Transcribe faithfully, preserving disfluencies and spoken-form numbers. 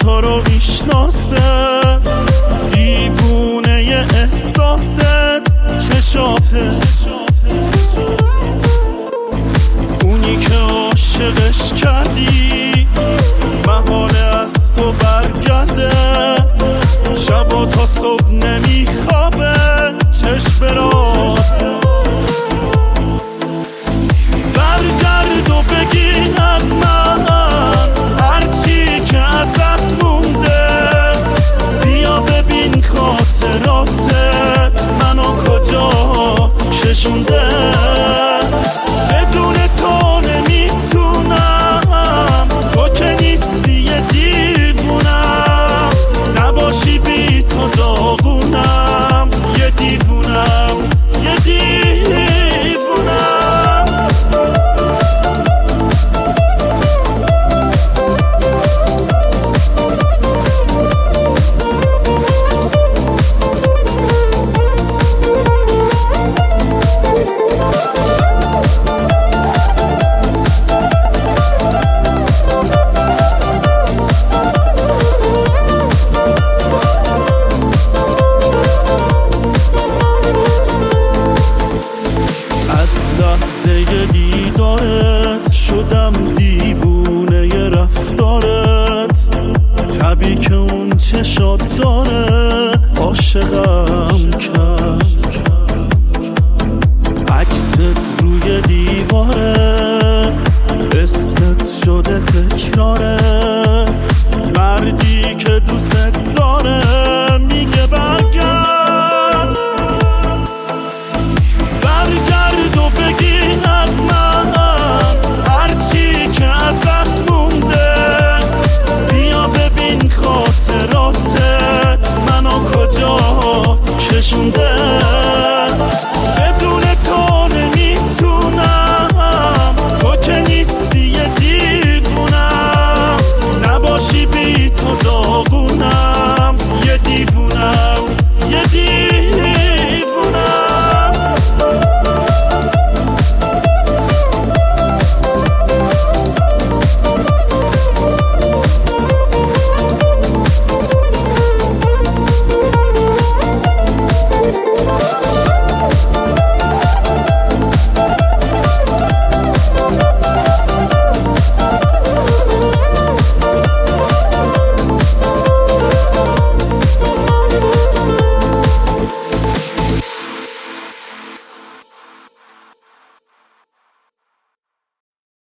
تو رو میشناسه، دیوونه احساست چشاته، اونی که عاشقش کردی محاله از تو برگرده، شبا تا صبح نمیخوابه چشم برات. برگرد و بگی از من هرچی که ازت مونده، بیا ببین خاطراتت منو کجا کشونده. بدون تو نمیتونم، تو که نیستی یه دیوونم، نباشی بی تو داغونم، یه دیوونم یه دیوونم. لحظه دیدارت شدم دیوونه ی رفتارت، طبی که اون چشات داره عاشقم کرد، عکست روی دیواره اسمت شده تکراره، مردی که دوست داره میگه برگرد. برگرد و بگی از من